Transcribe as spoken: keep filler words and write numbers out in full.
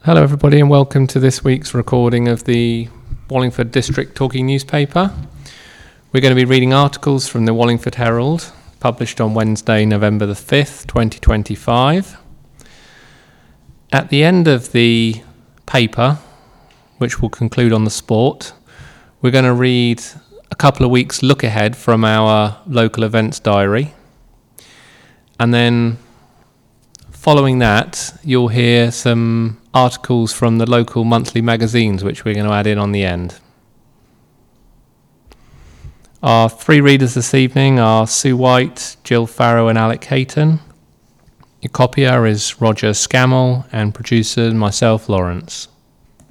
Hello everybody and welcome to this week's recording of the Wallingford District Talking Newspaper. We're going to be reading articles from the Wallingford Herald, published on Wednesday, November the fifth, twenty twenty-five. At the end of the paper, which will conclude on the sport, we're going to read a couple of weeks look ahead from our local events diary. And then following that, you'll hear some articles from the local monthly magazines, which we're going to add in on the end. Our three readers this evening are Sue White, Jill Farrow and Alec Hayton. Your copier is Roger Scammell and producer myself, Lawrence.